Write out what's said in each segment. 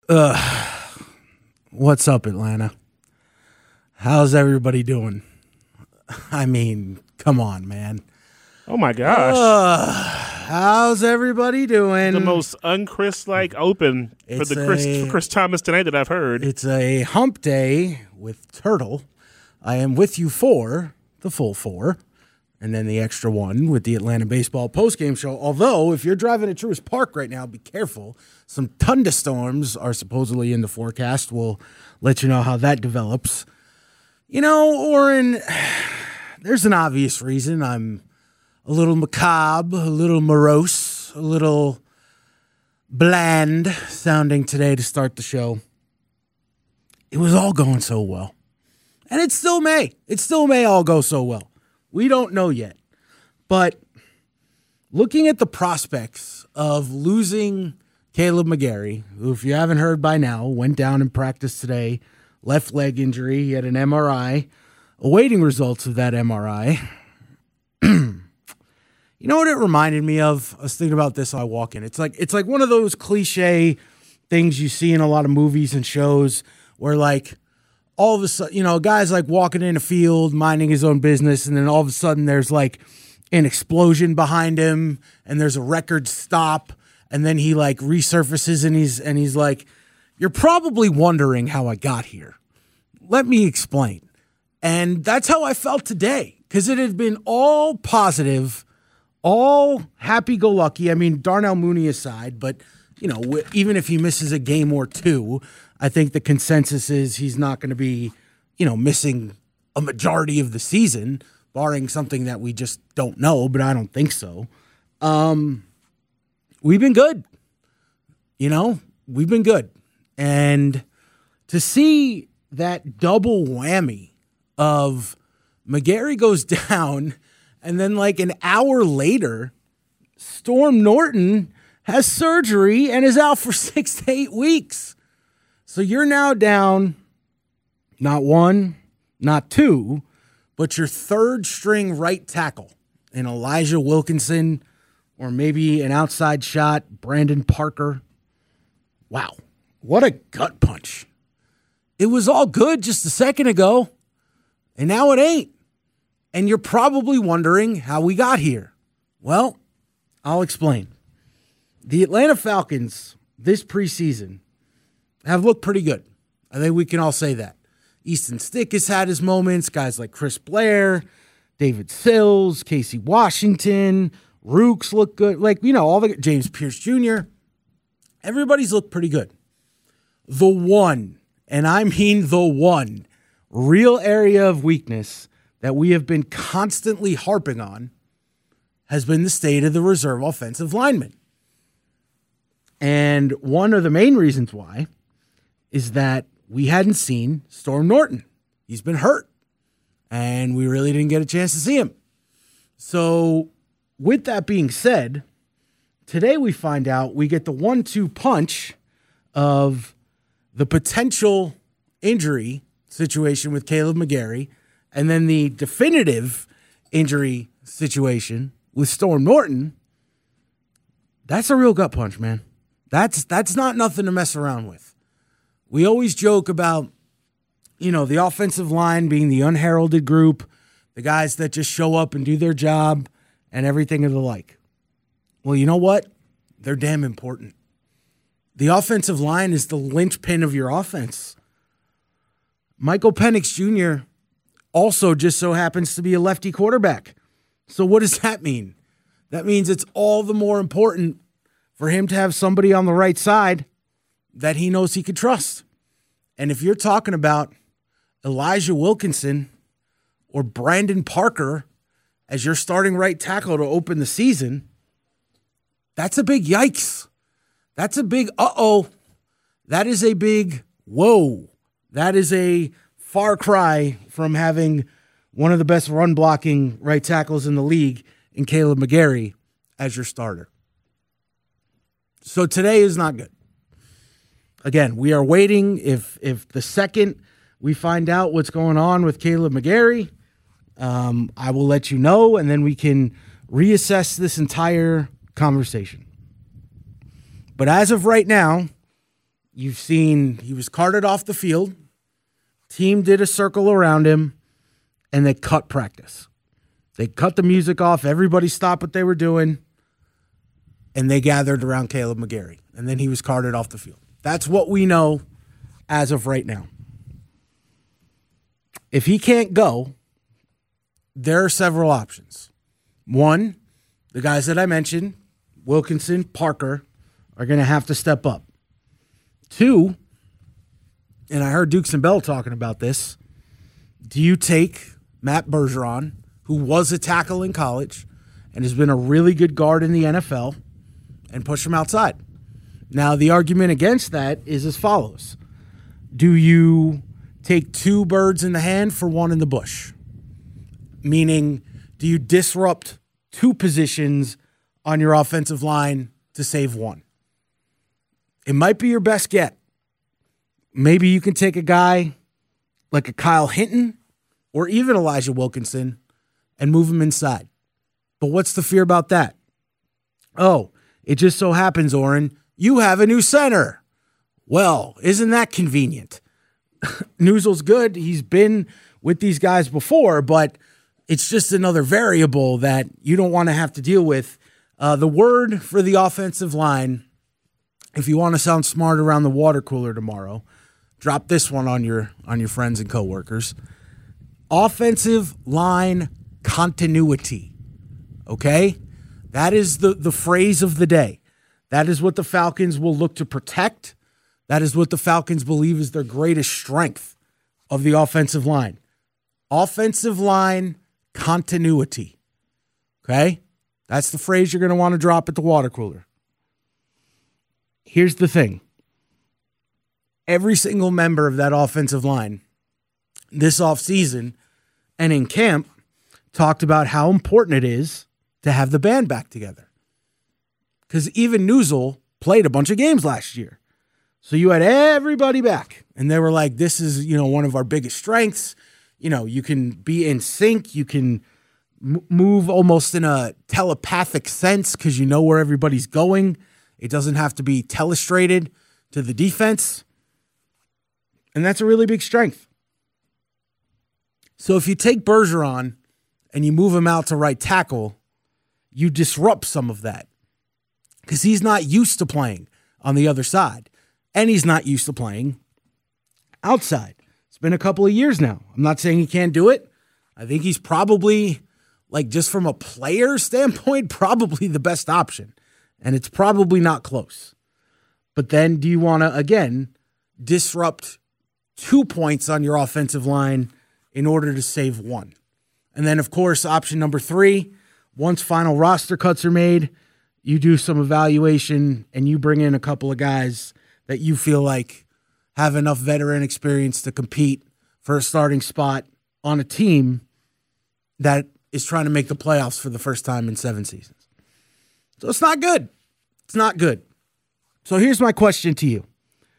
What's up, Atlanta? How's everybody doing? I mean, come on, man. Oh, my gosh. How's everybody doing? The most un-Chris-like open for Chris Thomas tonight that I've heard. It's a hump day with Turtle. I am with you for the full 4, and then the extra 1 with the Atlanta Baseball postgame show. Although, if you're driving at Truist Park right now, be careful. Some thunderstorms are supposedly in the forecast. We'll let you know how that develops. You know, Oren, there's an obvious reason I'm a little macabre, a little morose, a little bland sounding today to start the show. It was all going so well. And it still may. It still may all go so well. We don't know yet. But looking at the prospects of losing Kaleb McGary, who, if you haven't heard by now, went down in practice today, left leg injury. He had an MRI, awaiting results of that MRI. You know what it reminded me of? I was thinking about this while I walk in. It's like one of those cliche things you see in a lot of movies and shows where, like, all of a sudden, you know, a guy's like walking in a field, minding his own business, and then all of a sudden there's like an explosion behind him, and there's a record stop, and then he like resurfaces and he's like, "You're probably wondering how I got here. Let me explain." And that's how I felt today, because it had been all positive, all happy-go-lucky. I mean, Darnell Mooney aside, but, you know, even if he misses a game or two, I think the consensus is he's not going to be, you know, missing a majority of the season, barring something that we just don't know, but I don't think so. We've been good. You know, we've been good. And to see that double whammy of McGary goes down, and then like an hour later, Storm Norton has surgery and is out for 6 to 8 weeks. So you're now down not 1, not 2, but your third string right tackle in Elijah Wilkinson, or maybe an outside shot, Brandon Parker. Wow, what a gut punch. It was all good just a second ago, and now it ain't. And you're probably wondering how we got here. Well, I'll explain. The Atlanta Falcons this preseason have looked pretty good. I think we can all say that. Easton Stick has had his moments. Guys like Chris Blair, David Sills, Casey Washington, Rooks look good. Like, you know, all the James Pierce Jr. Everybody's looked pretty good. The one, and I mean the one, real area of weakness that we have been constantly harping on has been the state of the reserve offensive linemen. And one of the main reasons why is that we hadn't seen Storm Norton. He's been hurt, and we really didn't get a chance to see him. So with that being said, today we find out we get the 1-2 punch of the potential injury situation with Kaleb McGary, and then the definitive injury situation with Storm Norton. That's a real gut punch, man. That's not nothing to mess around with. We always joke about, you know, the offensive line being the unheralded group, the guys that just show up and do their job and everything of the like. Well, you know what? They're damn important. The offensive line is the linchpin of your offense. Michael Penix Jr. also just so happens to be a lefty quarterback. So what does that mean? That means it's all the more important for him to have somebody on the right side that he knows he could trust. And if you're talking about Elijah Wilkinson or Brandon Parker as your starting right tackle to open the season, that's a big yikes. That's a big uh-oh. That is a big whoa. That is a far cry from having one of the best run blocking right tackles in the league in Kaleb McGary as your starter. So today is not good. Again, we are waiting. If the second we find out what's going on with Kaleb McGary, I will let you know, and then we can reassess this entire conversation. But as of right now, you've seen he was carted off the field. Team did a circle around him, and they cut practice. They cut the music off. Everybody stopped what they were doing, and they gathered around Kaleb McGary. And then he was carted off the field. That's what we know as of right now. If he can't go, there are several options. One, the guys that I mentioned, Wilkinson, Parker, are going to have to step up. Two, and I heard Dukes and Bell talking about this, do you take Matt Bergeron, who was a tackle in college and has been a really good guard in the NFL, and push him outside? Now, the argument against that is as follows. Do you take two birds in the hand for one in the bush? Meaning, do you disrupt two positions on your offensive line to save one? It might be your best get. Maybe you can take a guy like a Kyle Hinton or even Elijah Wilkinson and move him inside. But what's the fear about that? Oh, it just so happens, Oren, you have a new center. Well, isn't that convenient? Newsle's good. He's been with these guys before, but it's just another variable that you don't want to have to deal with. The word for the offensive line, if you want to sound smart around the water cooler tomorrow, drop this one on your friends and coworkers. Offensive line continuity. Okay? That is the phrase of the day. That is what the Falcons will look to protect. That is what the Falcons believe is their greatest strength of the offensive line. Offensive line continuity. Okay? That's the phrase you're going to want to drop at the water cooler. Here's the thing. Every single member of that offensive line this offseason and in camp talked about how important it is to have the band back together. Because even Newsle played a bunch of games last year. So you had everybody back. And they were like, this is, one of our biggest strengths. You can be in sync. You can move almost in a telepathic sense because you know where everybody's going. It doesn't have to be telestrated to the defense. And that's a really big strength. So if you take Bergeron and you move him out to right tackle, you disrupt some of that because he's not used to playing on the other side, and he's not used to playing outside. It's been a couple of years now. I'm not saying he can't do it. I think he's probably, just from a player standpoint, probably the best option, and it's probably not close. But then do you want to, again, disrupt 2 points on your offensive line in order to save one? And then, of course, option number 3, once final roster cuts are made, you do some evaluation and you bring in a couple of guys that you feel like have enough veteran experience to compete for a starting spot on a team that is trying to make the playoffs for the first time in 7 seasons. So it's not good. It's not good. So here's my question to you.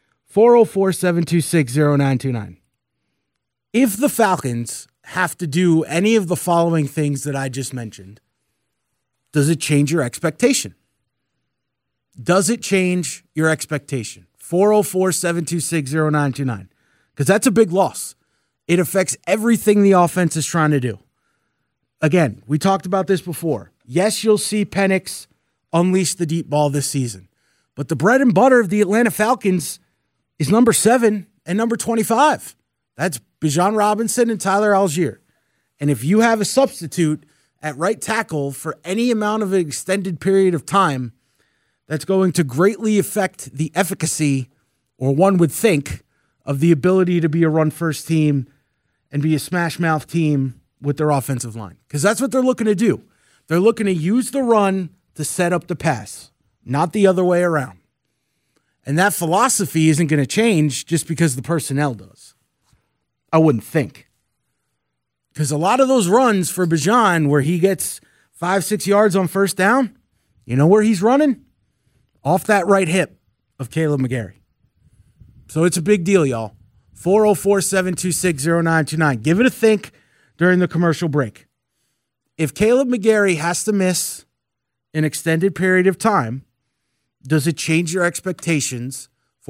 404-726-0929. If the Falcons have to do any of the following things that I just mentioned, does it change your expectation? Does it change your expectation? 404-726-0929. Because that's a big loss. It affects everything the offense is trying to do. Again, we talked about this before. Yes, you'll see Penix unleash the deep ball this season. But the bread and butter of the Atlanta Falcons is number 7 and number 25. That's Bijan Robinson and Tyler Algier. And if you have a substitute at right tackle for any amount of an extended period of time, that's going to greatly affect the efficacy, or one would think, of the ability to be a run-first team and be a smash-mouth team with their offensive line. Because that's what they're looking to do. They're looking to use the run to set up the pass, not the other way around. And that philosophy isn't going to change just because the personnel does. I wouldn't think. Because a lot of those runs for Bijan where he gets 5-6 yards on first down, you know where he's running? Off that right hip of Kaleb McGary. So it's a big deal, y'all. 404-726-0929. Give it a think during the commercial break. If Kaleb McGary has to miss an extended period of time, does it change your expectations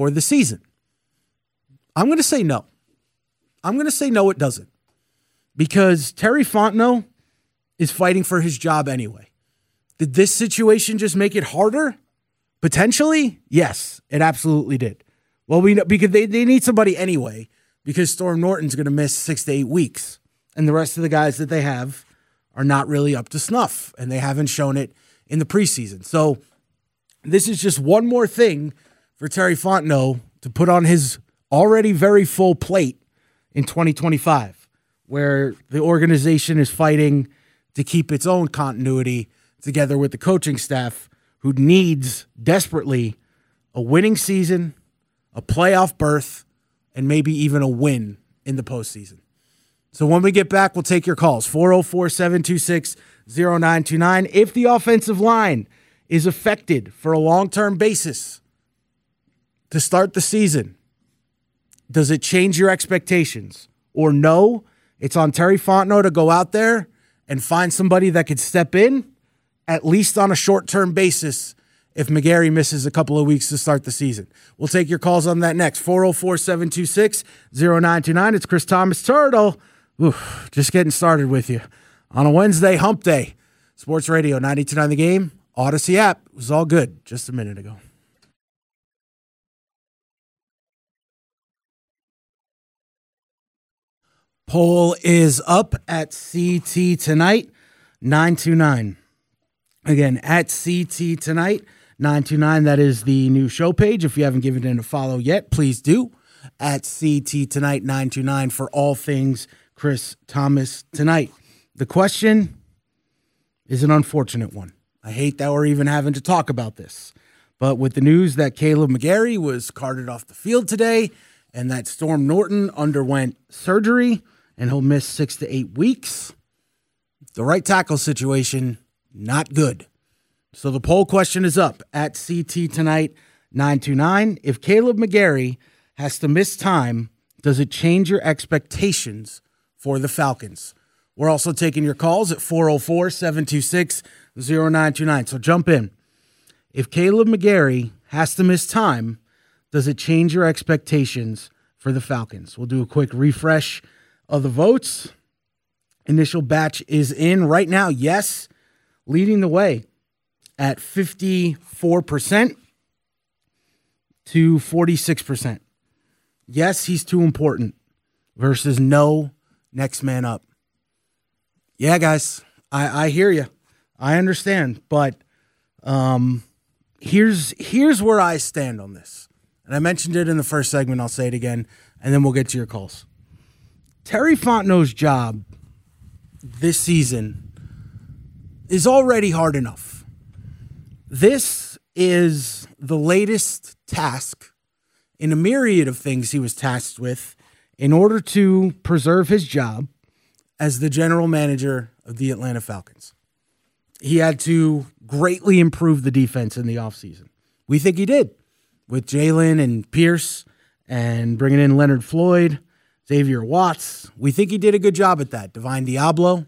for the season? I'm going to say no. I'm going to say no, it doesn't. Because Terry Fontenot is fighting for his job anyway. Did this situation just make it harder? Potentially? Yes, it absolutely did. Well, we know because they need somebody anyway, because Storm Norton's going to miss 6 to 8 weeks. And the rest of the guys that they have are not really up to snuff, and they haven't shown it in the preseason. So this is just one more thing for Terry Fontenot to put on his already very full plate in 2025, where the organization is fighting to keep its own continuity together with the coaching staff, who needs desperately a winning season, a playoff berth, and maybe even a win in the postseason. So when we get back, we'll take your calls. 404-726-0929. If the offensive line is affected for a long-term basis to start the season, does it change your expectations? Or no, it's on Terry Fontenot to go out there and find somebody that could step in, at least on a short-term basis, if McGarry misses a couple of weeks to start the season. We'll take your calls on that next. 404-726-0929. It's Chris Thomas Turtle. Oof, just getting started with you on a Wednesday hump day. Sports Radio 92.9 The Game, Odyssey app. It was all good just a minute ago. Poll is up at CT Tonight, 929. Again, at CT Tonight, 929. That is the new show page. If you haven't given it a follow yet, please do. At CT Tonight, 929 for all things Chris Thomas Tonight. The question is an unfortunate one. I hate that we're even having to talk about this. But with the news that Caleb McGarry was carted off the field today and that Storm Norton underwent surgery and he'll miss 6 to 8 weeks, the right tackle situation, not good. So the poll question is up at CT Tonight, 929. If Caleb McGarry has to miss time, does it change your expectations for the Falcons? We're also taking your calls at 404-726-0929. So jump in. If Caleb McGarry has to miss time, does it change your expectations for the Falcons? We'll do a quick refresh of the votes. Initial batch is in right now. Yes, leading the way at 54% to 46%. Yes, he's too important versus no, next man up. Yeah, guys, I hear you. I understand, but here's where I stand on this. And I mentioned it in the first segment. I'll say it again, and then we'll get to your calls. Terry Fontenot's job this season is already hard enough. This is the latest task in a myriad of things he was tasked with in order to preserve his job as the general manager of the Atlanta Falcons. He had to greatly improve the defense in the offseason. We think he did with Jalen and Pierce and bringing in Leonard Floyd, Xavier Watts. We think he did a good job at that. Divine Diablo.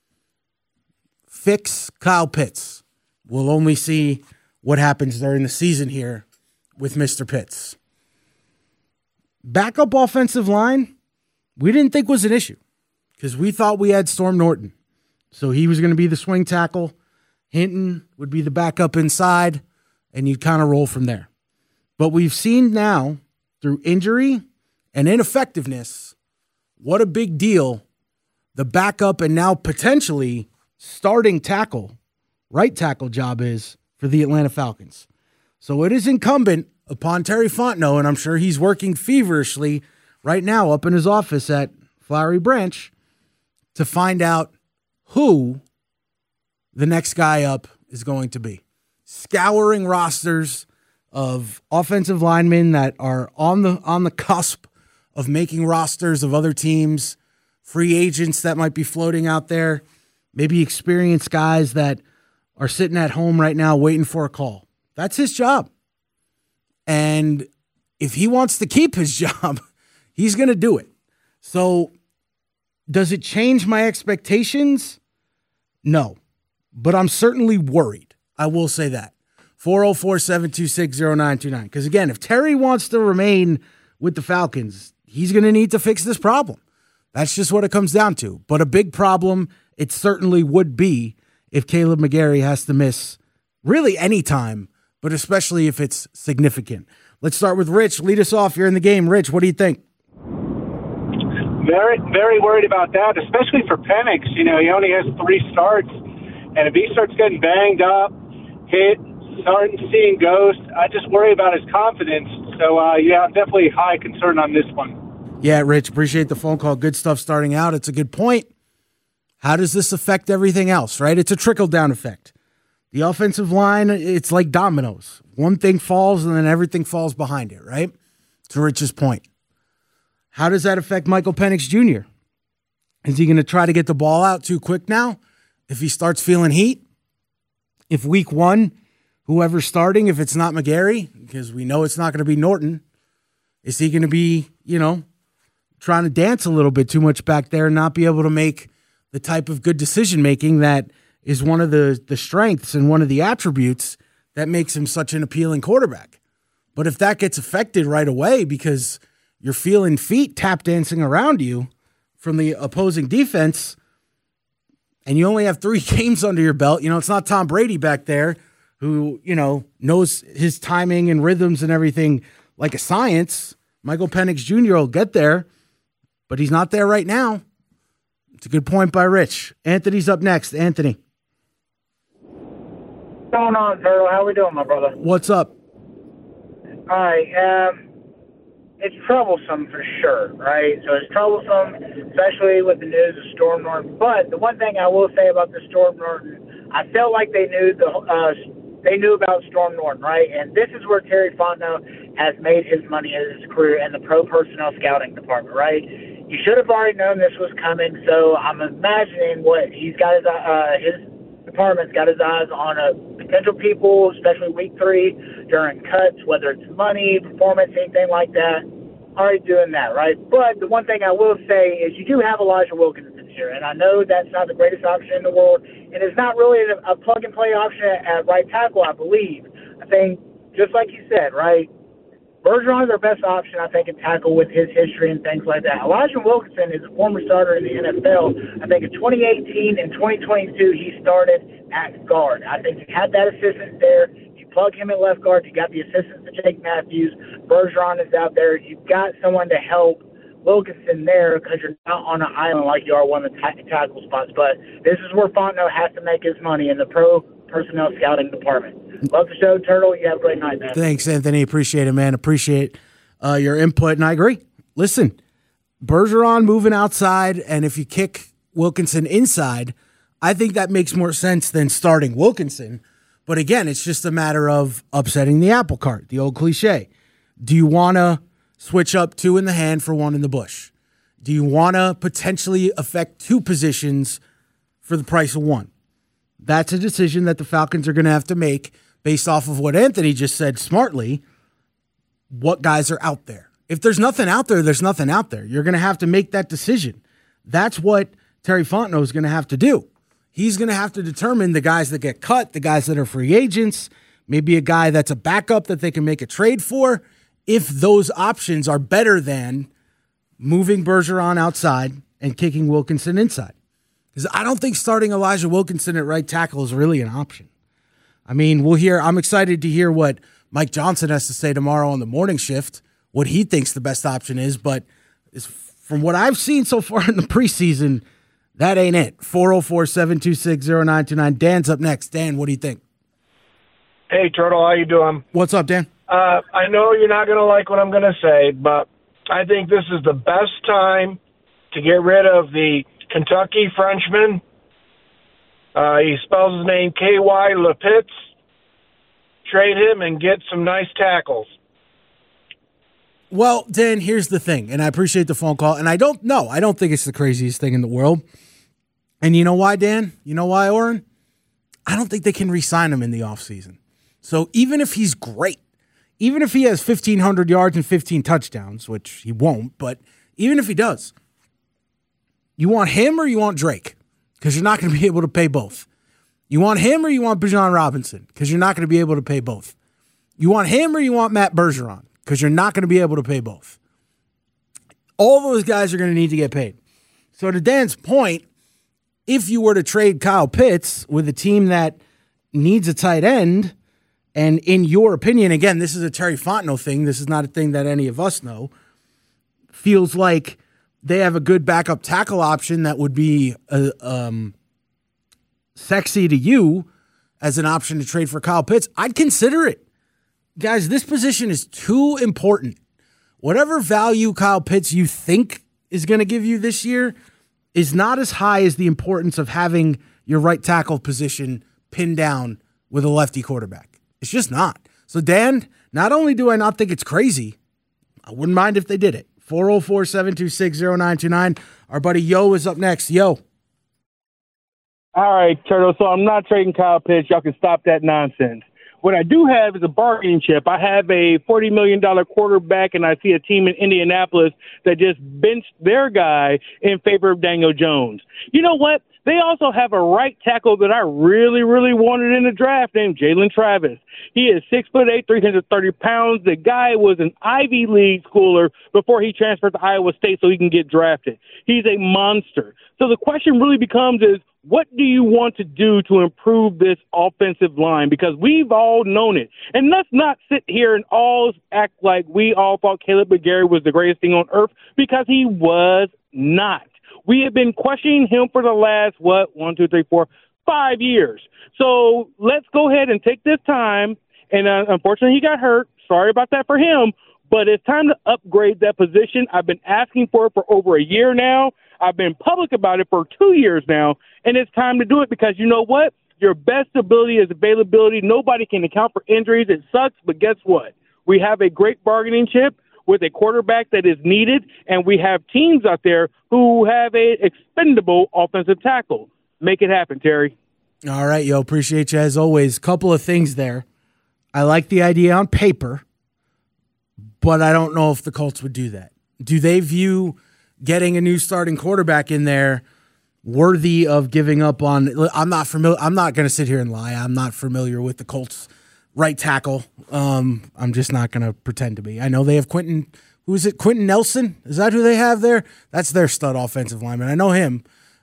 Fix Kyle Pitts. We'll only see what happens during the season here with Mr. Pitts. Backup offensive line, we didn't think was an issue because we thought we had Storm Norton. So he was going to be the swing tackle. Hinton would be the backup inside, and you'd kind of roll from there. But we've seen now, through injury and ineffectiveness, what a big deal the backup and now potentially starting tackle, right tackle job is for the Atlanta Falcons. So it is incumbent upon Terry Fontenot, and I'm sure he's working feverishly right now up in his office at Flowery Branch to find out who the next guy up is going to be. Scouring rosters of offensive linemen that are on the cusp of making rosters of other teams, free agents that might be floating out there, maybe experienced guys that are sitting at home right now waiting for a call. That's his job. And if he wants to keep his job, he's going to do it. So does it change my expectations? No. But I'm certainly worried. I will say that. 404-726-0929. Because, again, if Terry wants to remain with the Falcons, he's going to need to fix this problem. That's just what it comes down to. But a big problem it certainly would be if Kaleb McGary has to miss really any time, but especially if it's significant. Let's start with Rich. Lead us off. You're in the game. Rich, what do you think? Very, very worried about that, especially for Penix. You know, he only has 3 starts, and if he starts getting banged up, hit, starting seeing ghosts, I just worry about his confidence. So, yeah, definitely high concern on this one. Yeah, Rich, appreciate the phone call. Good stuff starting out. It's a good point. How does this affect everything else, right? It's a trickle-down effect. The offensive line, it's like dominoes. One thing falls, and then everything falls behind it, right? To Rich's point. How does that affect Michael Penix Jr.? Is he going to try to get the ball out too quick now? If he starts feeling heat? If week 1, whoever's starting, if it's not McGary, because we know it's not going to be Norton, is he going to be, trying to dance a little bit too much back there and not be able to make the type of good decision-making that is one of the strengths and one of the attributes that makes him such an appealing quarterback? But if that gets affected right away because you're feeling feet tap dancing around you from the opposing defense and you only have 3 games under your belt, it's not Tom Brady back there who, knows his timing and rhythms and everything like a science. Michael Penix Jr. will get there, but he's not there right now. It's a good point by Rich. Anthony's up next. Anthony. What's going on, Turtle? How we doing, my brother? What's up? All right. It's troublesome for sure, right? So it's troublesome, especially with the news of Storm Norton. But the one thing I will say about the Storm Norton, I felt like they knew about Storm Norton, right? And this is where Terry Fontenot has made his money in his career in the pro personnel scouting department, right? He should have already known this was coming, so I'm imagining what he's got his department's got his eyes on potential people, especially week 3 during cuts, whether it's money, performance, anything like that. Already doing that, right? But the one thing I will say is you do have Elijah Wilkinson here, and I know that's not the greatest option in the world, and it's not really a plug-and-play option at right tackle, I believe. I think, just like you said, right, Bergeron is our best option, I think, in tackle with his history and things like that. Elijah Wilkinson is a former starter in the NFL. I think in 2018 and 2022, he started at guard. I think you had that assistance there. You plug him at left guard. You got the assistance to Jake Matthews. Bergeron is out there. You've got someone to help Wilkinson there because you're not on an island like you are one of the tackle spots. But this is where Fontenot has to make his money in the pro personnel scouting department. Love the show, Turtle. You have a great night, man. Thanks, Anthony. Appreciate it, man. Appreciate your input, and I agree. Listen, Bergeron moving outside, and if you kick Wilkinson inside, I think that makes more sense than starting Wilkinson. But again, it's just a matter of upsetting the apple cart, the old cliche. Do you want to switch up 2 in the hand for 1 in the bush? Do you want to potentially affect 2 positions for the price of 1? That's a decision that the Falcons are going to have to make based off of what Anthony just said smartly, what guys are out there. If there's nothing out there, there's nothing out there. You're going to have to make that decision. That's what Terry Fontenot is going to have to do. He's going to have to determine the guys that get cut, the guys that are free agents, maybe a guy that's a backup that they can make a trade for, if those options are better than moving Bergeron outside and kicking Wilkinson inside. Because I don't think starting Elijah Wilkinson at right tackle is really an option. I mean, I'm excited to hear what Mike Johnson has to say tomorrow on the morning shift, what he thinks the best option is. But from what I've seen so far in the preseason, that ain't it. 404-726-0929. Dan's up next. Dan, what do you think? Hey, Turtle, how you doing? What's up, Dan? I know you're not going to like what I'm going to say, but I think this is the best time to get rid of the Kentucky Frenchman. He spells his name K-Y Lapitz. Trade him and get some nice tackles. Well, Dan, here's the thing, and I appreciate the phone call, and I don't think it's the craziest thing in the world. And you know why, Dan? You know why, Oren? I don't think they can re-sign him in the offseason. So even if he's great, even if he has 1,500 yards and 15 touchdowns, which he won't, but even if he does, you want him or you want Drake? Because you're not going to be able to pay both. You want him or you want Bijan Robinson? Because you're not going to be able to pay both. You want him or you want Matt Bergeron? Because you're not going to be able to pay both. All those guys are going to need to get paid. So to Dan's point, if you were to trade Kyle Pitts with a team that needs a tight end, and in your opinion, again, this is a Terry Fontenot thing. This is not a thing that any of us know. Feels like they have a good backup tackle option that would be sexy to you as an option to trade for Kyle Pitts. I'd consider it. Guys, this position is too important. Whatever value Kyle Pitts you think is going to give you this year is not as high as the importance of having your right tackle position pinned down with a lefty quarterback. It's just not. So, Dan, not only do I not think it's crazy, I wouldn't mind if they did it. 404-726-0929. Our buddy Yo is up next. Yo. All right, Turtle. So I'm not trading Kyle Pitts. Y'all can stop that nonsense. What I do have is a bargaining chip. I have a $40 million quarterback, and I see a team in Indianapolis that just benched their guy in favor of Daniel Jones. You know what? They also have a right tackle that I really, really wanted in the draft named Jalen Travis. He is 6'8", 330 pounds. The guy was an Ivy League schooler before he transferred to Iowa State so he can get drafted. He's a monster. So the question really becomes is, what do you want to do to improve this offensive line? Because we've all known it. And let's not sit here and all act like we all thought Caleb McGarry was the greatest thing on earth, because he was not. We have been questioning him for the last, 5 years. So let's go ahead and take this time. And unfortunately, he got hurt. Sorry about that for him. But it's time to upgrade that position. I've been asking for it for over a year now. I've been public about it for 2 years now. And it's time to do it, because you know what? Your best ability is availability. Nobody can account for injuries. It sucks, but guess what? We have a great bargaining chip with a quarterback that is needed, and we have teams out there who have a expendable offensive tackle. Make it happen, Terry. All right, yo, appreciate you as always. Couple of things there. I like the idea on paper, but I don't know if the Colts would do that. Do they view getting a new starting quarterback in there worthy of giving up on? I'm not familiar. I'm not going to sit here and lie. I'm not familiar with the Colts right tackle. I'm just not going to pretend to be. I know they have Quentin. Who is it? Quentin Nelson? Is that who they have there? That's their stud offensive lineman. I know him.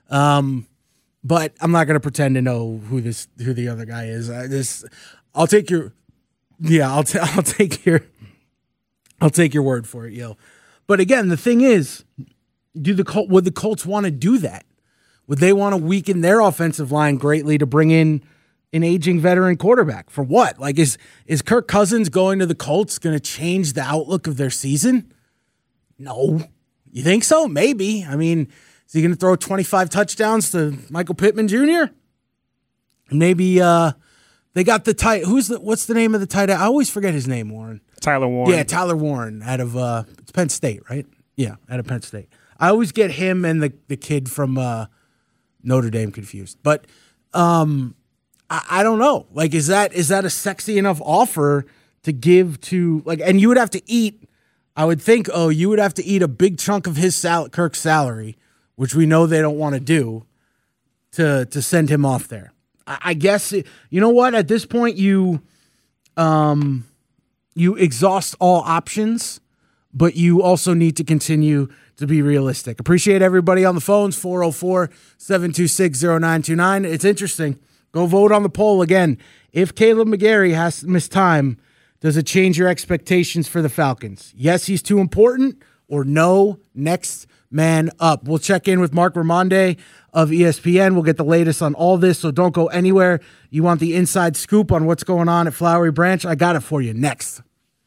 But I'm not going to pretend to know who the other guy is. I'll take your word for it, yo. But again, the thing is, would the Colts want to do that? Would they want to weaken their offensive line greatly to bring in an aging veteran quarterback? For what? Like, is Kirk Cousins going to the Colts going to change the outlook of their season? No. You think so? Maybe. I mean, is he going to throw 25 touchdowns to Michael Pittman Jr.? Maybe they got the tight. What's the name of the tight end? I always forget his name, Warren. Tyler Warren. Yeah, Tyler Warren out of it's Penn State, right? Yeah, out of Penn State. I always get him and the kid from Notre Dame confused. But I don't know. Like, is that a sexy enough offer to give to, like, and you would have to eat, I would think, you would have to eat a big chunk of his Kirk's salary, which we know they don't want to do, to send him off there. I guess, you know what? At this point, you exhaust all options, but you also need to continue to be realistic. Appreciate everybody on the phones, 404-726-0929. It's interesting. Go vote on the poll again. If Caleb McGarry has to miss time, does it change your expectations for the Falcons? Yes, he's too important, or no, next man up. We'll check in with Mark Ramonde of ESPN. We'll get the latest on all this, so don't go anywhere. You want the inside scoop on what's going on at Flowery Branch? I got it for you next.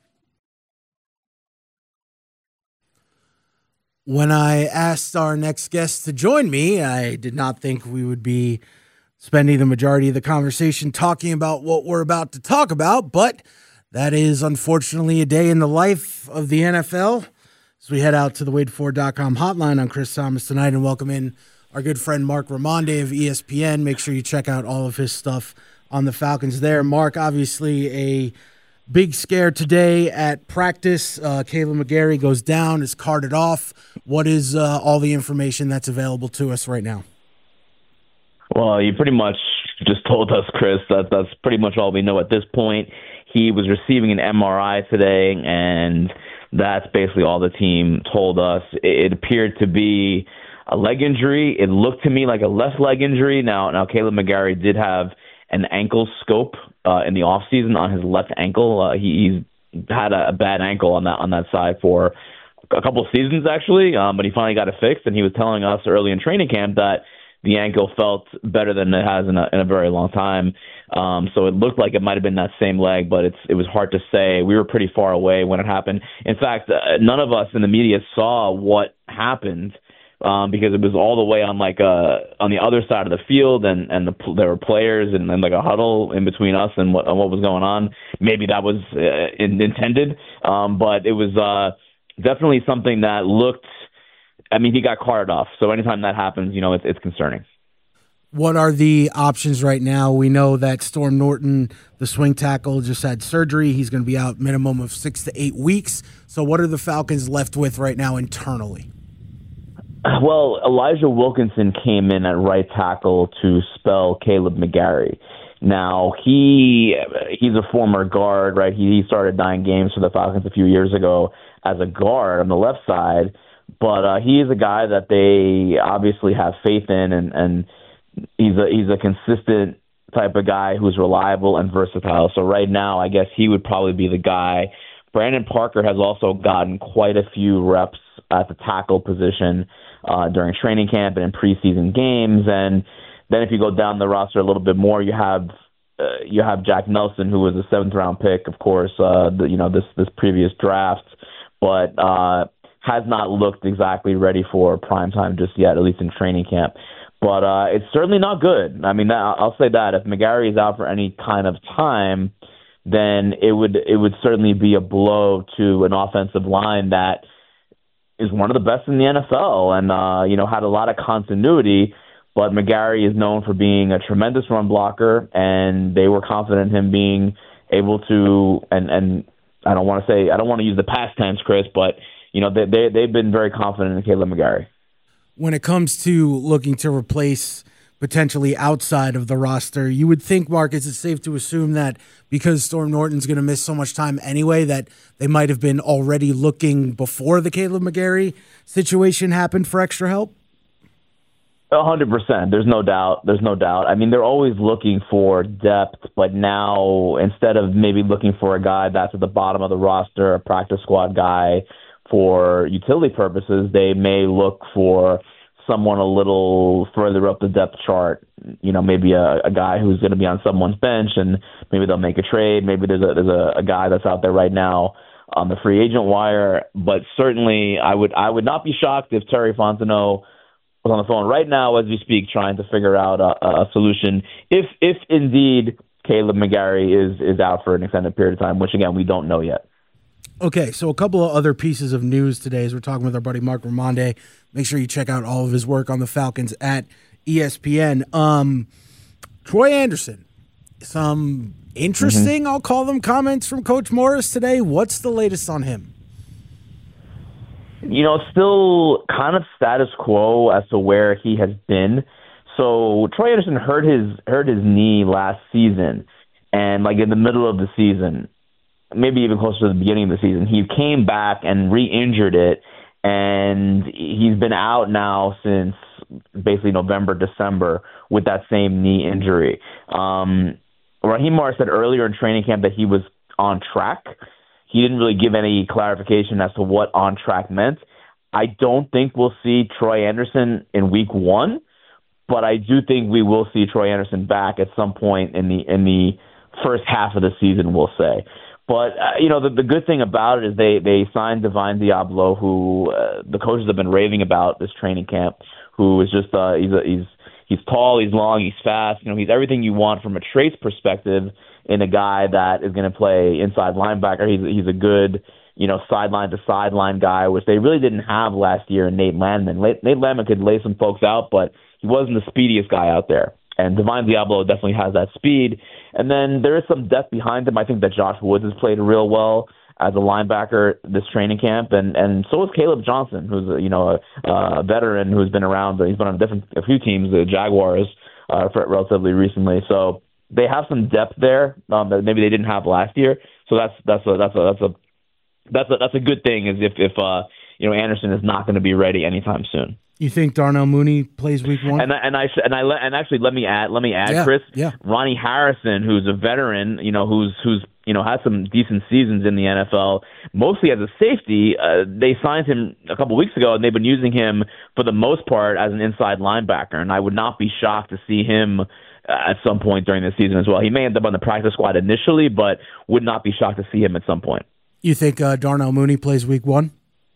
When I asked our next guest to join me, I did not think we would be spending the majority of the conversation talking about what we're about to talk about, but that is unfortunately a day in the life of the NFL. So we head out to the WadeFord.com hotline on Chris Thomas tonight and welcome in our good friend Mark Ramonde of ESPN. Make sure you check out all of his stuff on the Falcons there. Mark, obviously a big scare today at practice. Caleb McGarry goes down, is carted off. What is all the information that's available to us right now? Well, you pretty much just told us, Chris. That's pretty much all we know at this point. He was receiving an MRI today, and that's basically all the team told us. It appeared to be a leg injury. It looked to me like a left leg injury. Now Kaleb McGary did have an ankle scope in the offseason on his left ankle. He's had a bad ankle on that side for a couple of seasons, actually, but he finally got it fixed, and he was telling us early in training camp that the ankle felt better than it has in a very long time. So it looked like it might have been that same leg, but it was hard to say. We were pretty far away when it happened. In fact, none of us in the media saw what happened because it was all the way on on the other side of the field, and there were players and like a huddle in between us and what was going on. Maybe that was intended, but it was definitely something that looked. I mean, he got carted off. So anytime that happens, it's concerning. What are the options right now? We know that Storm Norton, the swing tackle, just had surgery. He's going to be out minimum of 6 to 8 weeks. So what are the Falcons left with right now internally? Well, Elijah Wilkinson came in at right tackle to spell Kaleb McGary. Now, he's a former guard, right? He started 9 games for the Falcons a few years ago as a guard on the left side. But he is a guy that they obviously have faith in, and he's a consistent type of guy who's reliable and versatile. So right now, I guess he would probably be the guy. Brandon Parker has also gotten quite a few reps at the tackle position during training camp and in preseason games. And then if you go down the roster a little bit more, you have Jack Nelson, who was a 7th round pick, of course, this previous draft, but has not looked exactly ready for prime time just yet, at least in training camp. But it's certainly not good. I mean, I'll say that if McGary is out for any kind of time, then it would certainly be a blow to an offensive line that is one of the best in the NFL and had a lot of continuity. But McGary is known for being a tremendous run blocker, and they were confident in him being able to. And I don't want to use the past tense, Chris, but they've been very confident in Kaleb McGary. When it comes to looking to replace potentially outside of the roster, you would think, Marcus, it's safe to assume that because Storm Norton's going to miss so much time anyway, that they might have been already looking before the Kaleb McGary situation happened for extra help? 100%. There's no doubt. I mean, they're always looking for depth, but now instead of maybe looking for a guy that's at the bottom of the roster, a practice squad guy, for utility purposes, they may look for someone a little further up the depth chart. Maybe a guy who's going to be on someone's bench, and maybe they'll make a trade. Maybe there's a guy that's out there right now on the free agent wire. But certainly, I would not be shocked if Terry Fontenot was on the phone right now as we speak, trying to figure out a solution. If indeed Kaleb McGary is out for an extended period of time, which again we don't know yet. Okay, so a couple of other pieces of news today as we're talking with our buddy Marc Raimondi. Make sure you check out all of his work on the Falcons at ESPN. Troy Anderson, some interesting, I'll call them, comments from Coach Morris today. What's the latest on him? Still kind of status quo as to where he has been. So Troy Anderson hurt his knee last season, and in the middle of the season, maybe even closer to the beginning of the season, he came back and re-injured it, and he's been out now since basically November, December with that same knee injury. Raheem Morris said earlier in training camp that he was on track. He didn't really give any clarification as to what on track meant. I don't think we'll see Troy Anderson in week 1, but I do think we will see Troy Anderson back at some point in the first half of the season, we'll say. But, the good thing about it is they signed Divine Diablo, who the coaches have been raving about this training camp, who is just he's tall, he's long, he's fast. He's everything you want from a traits perspective in a guy that is going to play inside linebacker. He's a good, sideline to sideline guy, which they really didn't have last year in Nate Landman. Nate Landman could lay some folks out, but he wasn't the speediest guy out there. And Divine Diablo definitely has that speed. And then there is some depth behind him. I think that Josh Woods has played real well as a linebacker this training camp, and so is Caleb Johnson, who's a veteran who's been around. He's been on a few teams, the Jaguars, relatively recently. So they have some depth there that maybe they didn't have last year. So that's a good thing. Is if Anderson is not going to be ready anytime soon. You think Darnell Mooney plays week one? And actually let me add, Chris. Yeah. Ronnie Harrison, who's a veteran, who's had some decent seasons in the NFL, mostly as a safety. They signed him a couple weeks ago, and they've been using him for the most part as an inside linebacker. And I would not be shocked to see him at some point during the season as well. He may end up on the practice squad initially, but would not be shocked to see him at some point. You think Darnell Mooney plays week one?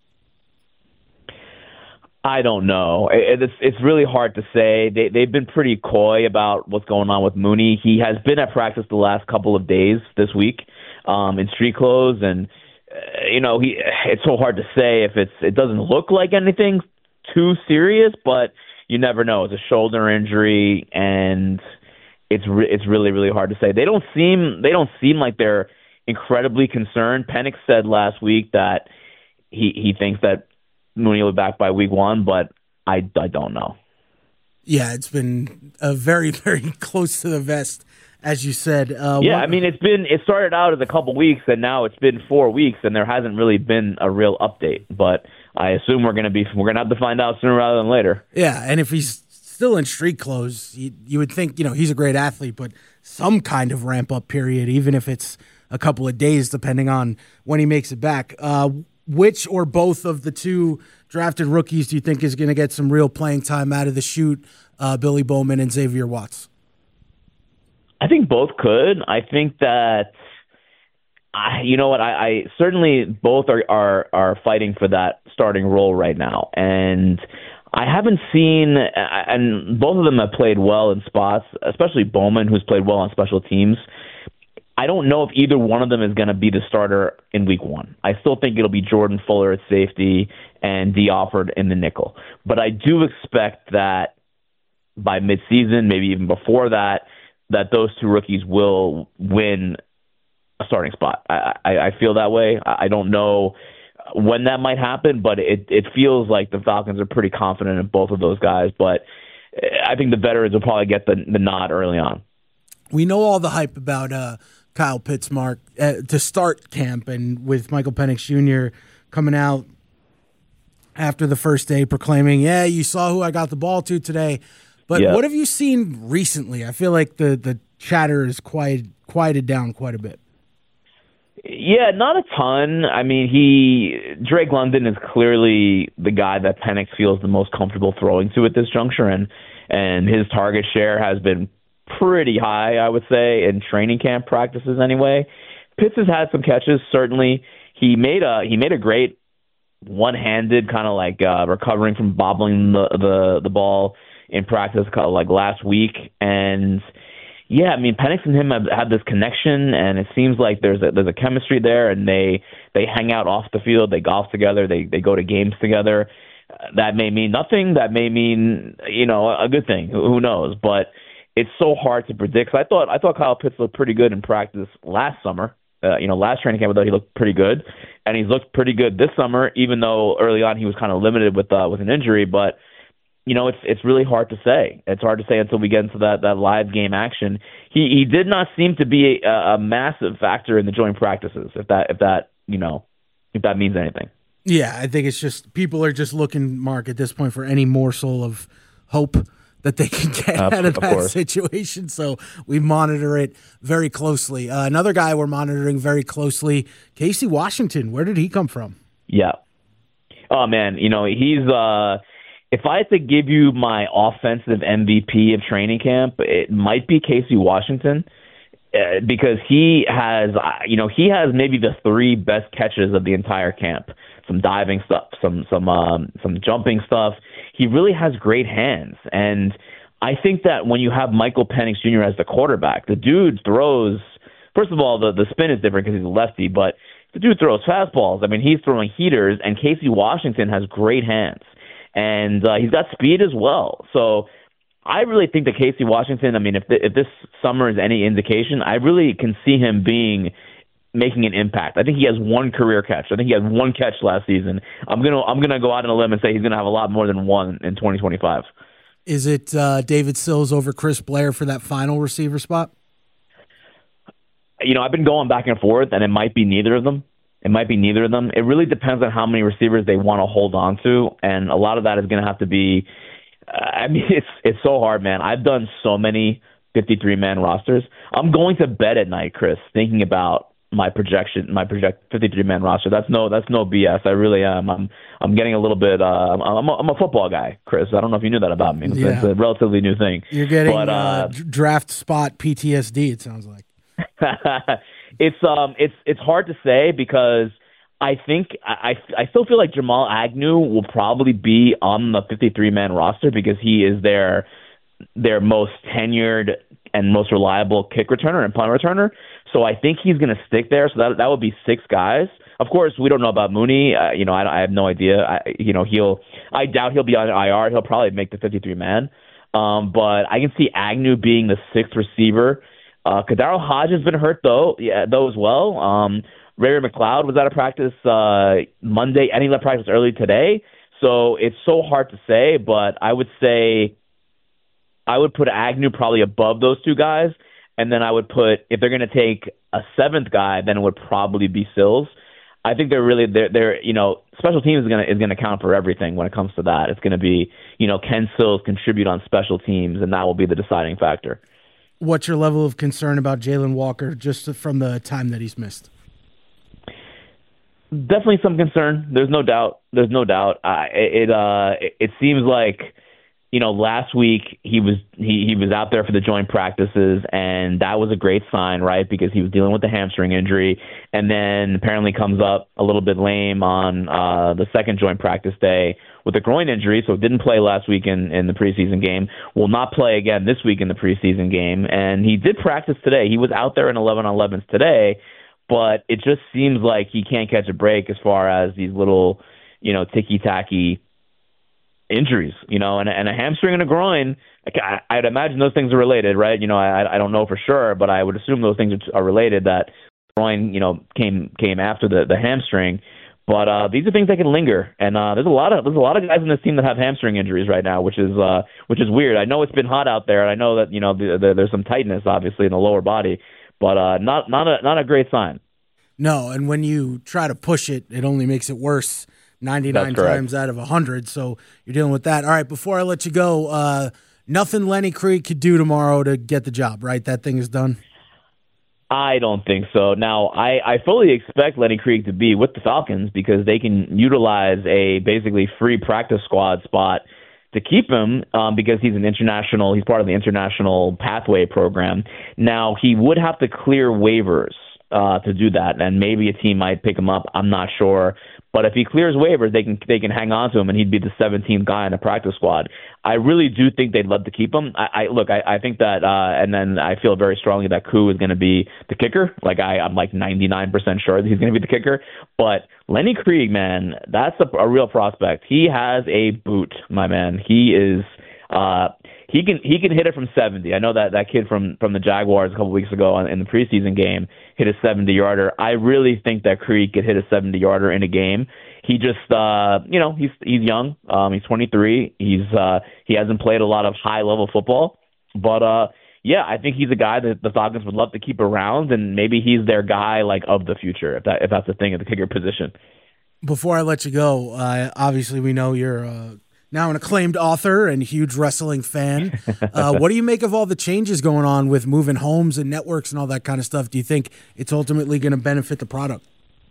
I don't know. It's really hard to say. They've been pretty coy about what's going on with Mooney. He has been at practice the last couple of days this week in street clothes, and it's so hard to say if it doesn't look like anything too serious, but you never know. It's a shoulder injury, and it's really, really hard to say. They don't seem like they're incredibly concerned. Penix said last week that he thinks that Mooney will be back by week one, but I don't know. Yeah, it's been very, very close to the vest, as you said. It started out as a couple weeks, and now it's been 4 weeks, and there hasn't really been a real update. But I assume we're gonna have to find out sooner rather than later. Yeah, and if he's still in street clothes, you would think he's a great athlete, but some kind of ramp up period, even if it's a couple of days, depending on when he makes it back. Which or both of the two drafted rookies do you think is going to get some real playing time out of the chute, Billy Bowman and Xavier Watts? I think both could. I think that, I certainly both are fighting for that starting role right now. And I haven't seen, and both of them have played well in spots, especially Bowman, who's played well on special teams. I don't know if either one of them is going to be the starter in week one. I still think it'll be Jordan Fuller at safety and Dee Offord in the nickel. But I do expect that by midseason, maybe even before that those two rookies will win a starting spot. I feel that way. I don't know when that might happen, but it feels like the Falcons are pretty confident in both of those guys. But I think the veterans will probably get the nod early on. We know all the hype about Kyle Pitts, Mark, to start camp, and with Michael Penix Jr. coming out after the first day proclaiming, yeah, you saw who I got the ball to today. But What have you seen recently? I feel like the chatter is quieted down quite a bit. Yeah, not a ton. I mean, Drake London is clearly the guy that Penix feels the most comfortable throwing to at this juncture, and his target share has been pretty high, I would say, in training camp practices anyway. Pitts has had some catches, certainly. He made a great one-handed kind of like recovering from bobbling the ball in practice like last week. And yeah, I mean, Penix and him have this connection, and it seems like there's a chemistry there, and they hang out off the field, they golf together, they go to games together. That may mean nothing, that may mean a good thing. Who knows? But it's so hard to predict. I thought Kyle Pitts looked pretty good in practice last summer. Last training camp, I thought he looked pretty good, and he's looked pretty good this summer, even though early on he was kind of limited with an injury. But it's really hard to say. It's hard to say until we get into that live game action. He did not seem to be a massive factor in the joint practices. If that means anything. Yeah, I think it's just people are just looking, Mark, at this point for any morsel of hope that they can get out of that situation. So we monitor it very closely. Another guy we're monitoring very closely, Casey Washington. Where did he come from? Yeah. Oh, man. He's if I had to give you my offensive MVP of training camp, it might be Casey Washington because he has maybe the three best catches of the entire camp. Some diving stuff, some jumping stuff. He really has great hands, and I think that when you have Michael Penix Jr. as the quarterback, the dude throws. First of all, the spin is different because he's a lefty, but the dude throws fastballs. I mean, he's throwing heaters, and Casey Washington has great hands, and he's got speed as well. So I really think that Casey Washington. I mean, if this summer is any indication, I really can see him making an impact. I think he has one career catch. I think he had one catch last season. I'm gonna go out on a limb and say he's gonna have a lot more than one in 2025. Is it David Sills over Chris Blair for that final receiver spot? I've been going back and forth, and it might be neither of them. It really depends on how many receivers they want to hold on to, and a lot of that is going to have to be. It's so hard, man. I've done so many 53-man rosters. I'm going to bed at night, Chris, thinking about my project 53-man roster. That's no BS. I really am. I'm getting a little bit. I'm a football guy, Chris. I don't know if you knew that about me. It's a relatively new thing. You're getting draft spot PTSD. It sounds like. It's hard to say because I think I still feel like Jamal Agnew will probably be on the 53-man roster because he is their most tenured and most reliable kick returner and punt returner. So I think he's going to stick there. So that would be 6 guys. Of course, we don't know about Mooney. I have no idea. I doubt he'll be on IR. He'll probably make the 53-man. But I can see Agnew being the 6th receiver. Kadaro Hodge has been hurt though as well. Ray McLeod was out of practice Monday, and he left practice early today. So it's so hard to say, but I would say I would put Agnew probably above those 2 guys, and then I would put, if they're going to take a 7th guy, then it would probably be Sills. I think they're special teams is going to count for everything when it comes to that. It's going to be, can Sills contribute on special teams, and that will be the deciding factor. What's your level of concern about Jalen Walker just from the time that he's missed? Definitely some concern. There's no doubt. It seems like, last week he was out there for the joint practices, and that was a great sign, right? Because he was dealing with the hamstring injury, and then apparently comes up a little bit lame on the second joint practice day with a groin injury, so didn't play last week in the preseason game. Will not play again this week in the preseason game, and he did practice today. He was out there in 11-on-11s today, but it just seems like he can't catch a break as far as these little, ticky-tacky injuries, and a hamstring and a groin. I'd imagine those things are related, right? I don't know for sure, but I would assume those things are related. That groin, came after the hamstring. But these are things that can linger, and there's a lot of guys in this team that have hamstring injuries right now, which is weird. I know it's been hot out there, and I know that there's some tightness obviously in the lower body, but not a great sign. No, and when you try to push it, it only makes it worse 99 times out of 100. So you're dealing with that. All right, before I let you go, nothing Lenny Creed could do tomorrow to get the job, right? That thing is done. I don't think so. Now, I fully expect Lenny Creed to be with the Falcons because they can utilize a basically free practice squad spot to keep him because he's part of the international pathway program. Now, he would have to clear waivers to do that, and maybe a team might pick him up. I'm not sure. But if he clears waivers, they can hang on to him, and he'd be the 17th guy in the practice squad. I really do think they'd love to keep him. I think that, and then I feel very strongly that Koo is going to be the kicker. I'm 99% sure that he's going to be the kicker. But Lenny Creed, man, that's a real prospect. He has a boot, my man. He is. He can hit it from 70. I know that kid from the Jaguars a couple weeks ago in the preseason game hit a 70-yarder. I really think that Creed could hit a 70-yarder in a game. He just, he's young. He's 23. He hasn't played a lot of high-level football. But, I think he's a guy that the Falcons would love to keep around, and maybe he's their guy, of the future, if that's the thing at the kicker position. Before I let you go, obviously we know you're now an acclaimed author and huge wrestling fan. What do you make of all the changes going on with moving homes and networks and all that kind of stuff? Do you think it's ultimately going to benefit the product?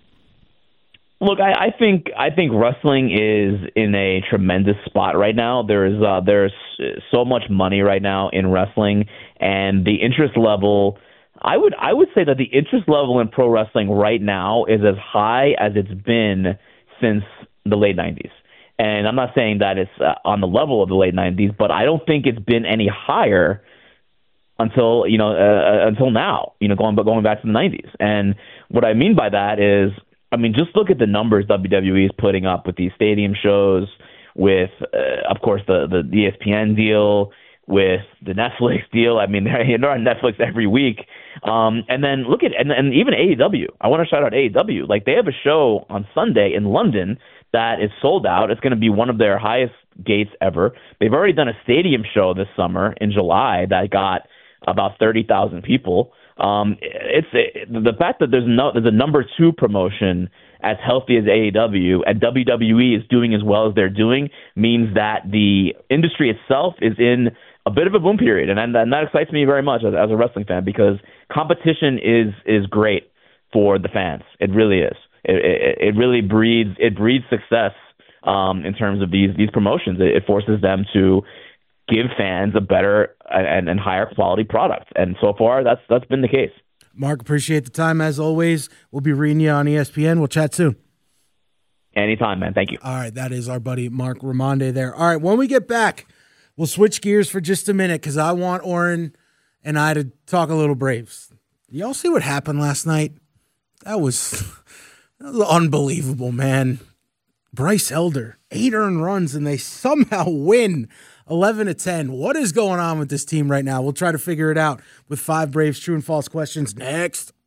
Look, I think wrestling is in a tremendous spot right now. There's so much money right now in wrestling, and the interest level. I would say that the interest level in pro wrestling right now is as high as it's been since the late 90s. And I'm not saying that it's on the level of the late 90s, but I don't think it's been any higher until now, going back to the 90s. And what I mean by that is, just look at the numbers WWE is putting up with these stadium shows, with, of course, the ESPN deal, with the Netflix deal. They're on Netflix every week. And then look at, and even AEW. I want to shout out AEW. They have a show on Sunday in London that is sold out. It's going to be one of their highest gates ever. They've already done a stadium show this summer in July that got about 30,000 people. The fact that there's a number 2 promotion as healthy as AEW and WWE is doing as well as they're doing means that the industry itself is in a bit of a boom period, and that excites me very much as a wrestling fan, because competition is great for the fans. It really is. It really breeds success in terms of these promotions. It forces them to give fans a better and higher quality product, and so far that's been the case. Mark, appreciate the time as always. We'll be reading you on ESPN. We'll chat soon. Anytime, man. Thank you. All right, that is our buddy Mark Raimondi there. All right, when we get back, we'll switch gears for just a minute because I want Oren and I to talk a little Braves. Y'all see what happened last night? That was unbelievable, man. Bryce Elder, 8 earned runs, and they somehow win 11-10. What is going on with this team right now? We'll try to figure it out with 5 Braves true and false questions next.